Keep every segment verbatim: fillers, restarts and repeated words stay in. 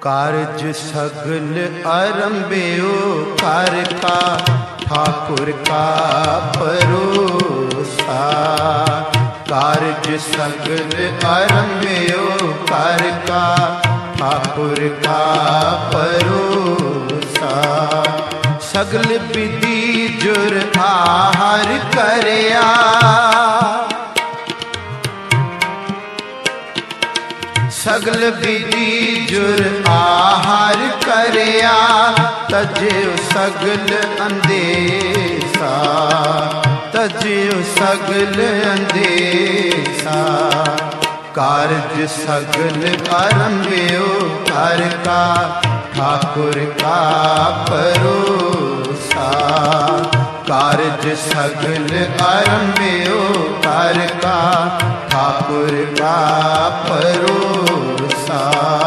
कारज सगल आरंभ्यो कर का ठाकुर का परोसा। कारज सगल आरंभ्यो कर का ठाकुर का परोसा। सगल विधि जुर आहार करया। सगल विधि जुर आहार करया तज्यो सगल अंदेसा। तज्यो सगल अंदेसा। कारज सगल आरंभ्यो कर का ठाकुर का परोसा। कारज सगल आरंभ्यो कर का ठाकुर का परोसा।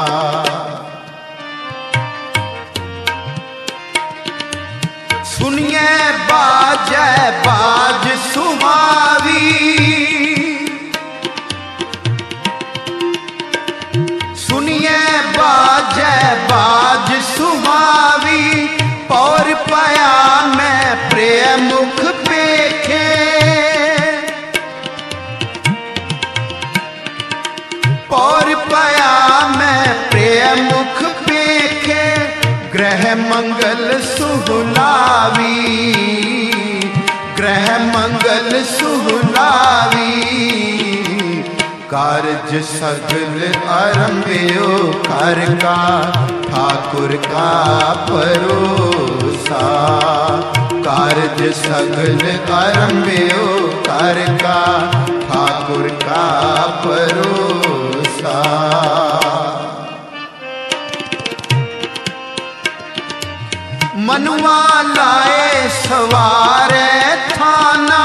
सुनिए बाजै बाज सुहावी। सुनिए बाजै बाज सुहावी। पौर पाया मैं प्रिय मुख पेखे। पौर पाया मैं प्रिय मुख पेखे। ग्रह मंगल सुहुलावी। ग्रह मंगल सुहुलावी। कारज सगल आरंभ्यो कर का ठाकुर का परोसा। कारज सगल आरंभ्यो कर का ठाकुर का परोसा। मनुआ लाए सवारे थाना।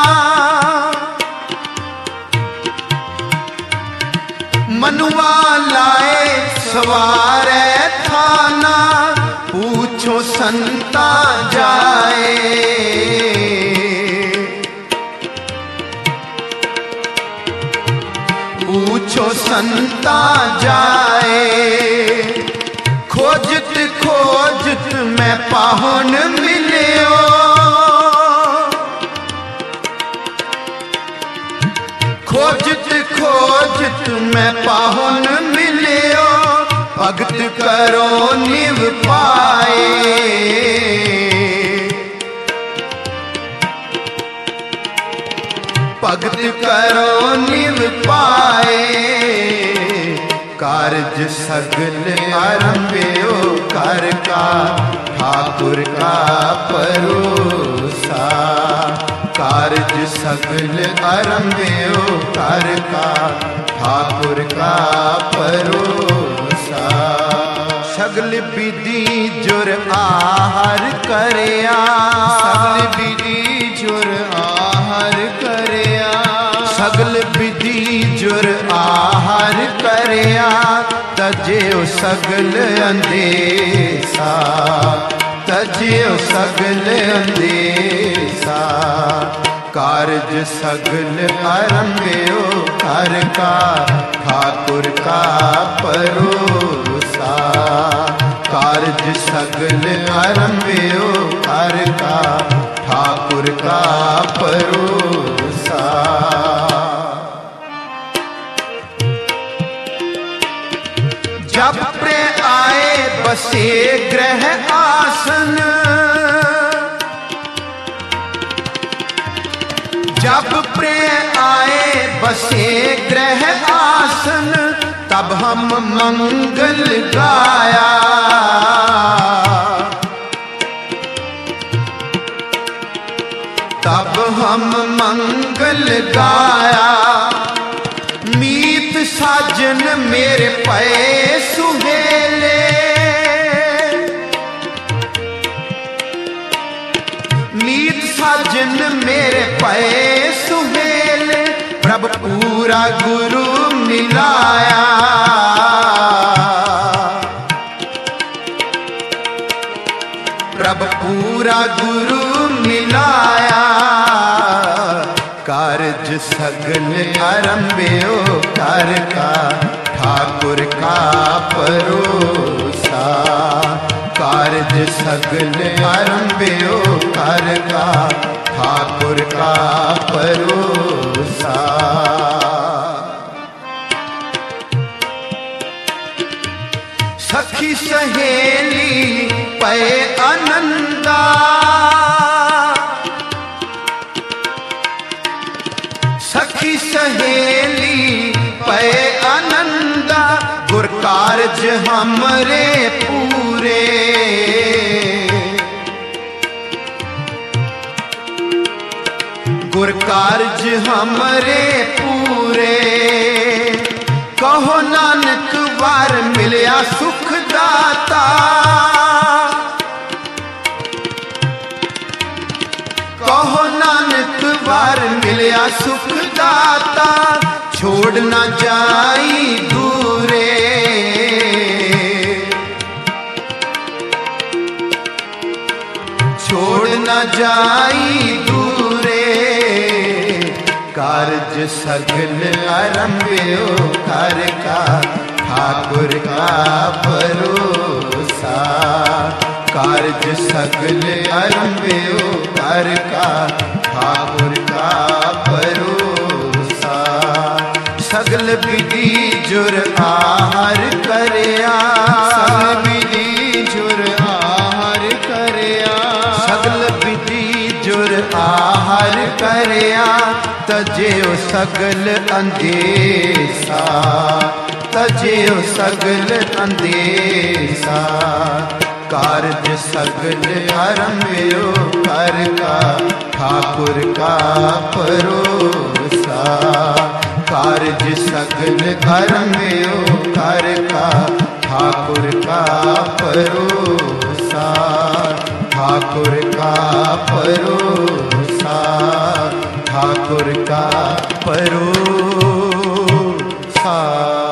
मनुआ लाए सवारे थाना। पूछो संता जाए। पूछो संता जाए। खोजत खोजत मैं पाहुन मिलियो। खोजत खोजत मैं पाहुन मिलियो। भगत करो निव पाए। भगत करो निव पाए। कारज सगल आरंभ्यो कर का ठाकुर का परोसा। कारज सगल आरंभ्यो कर का ठाकुर का परोसा। सगल विधि जुर आहार करया। सगल विधि जुर आहार करया। सगल विधि जुर आहार करया तज्यो सगल अंदेसा। तज्यो सगल अंदेसा। कारज सगल आरंभ्यो कर का ठाकुर का परोसा। कारज सगल आरंभ्यो कर का ठाकुर का परोसा। जब प्रे आए बसे ग्रह आसन। जब प्रे आए बसे ग्रह आसन। तब हम मंगल गाया। तब हम मंगल गाया। मीत साजन मेरे पे सुहेले। मीत साजन मेरे पे सुहेले। प्रभु पूरा गुरु मिलाया। प्रभु पूरा गुरु मिलाया। कारज सगल आरंभ्यो कर का ठाकुर का परोसा। कारज सगल आरंभ्यो कर का ठाकुर का परोसा। सखी सहेली पै आनंदा, सखी सहेली पै आनंदा, गुर कारज हमरे पूरे। गुर कारज हमरे पूरे, कहो नानक वार मिलिया सुख दाता। कहो नानक वार मिलिया सुख दाता, छोड़ ना जाई दूरे। छोड़ ना जाई दूरे, कारज सगल आरंभ्यो कर का ठाकुर का भरोसा। कारज सगल आरंभ्यो कर का ठाकुर का भरोसा। सगल विधि जुर आहार करया, सगल विधि जुर आहार करया, सगल विधि जुर आहार करया, तजेओ सगल अंदेसा। तजेओ सगल अंदेसा, कारज सगल आरंभ्यो कर का ठाकुर का परोसा। कारज सगल आरंभ्यो कर का ठाकुर का परोसा। ठाकुर का परोसा, ठाकुर का परोसा।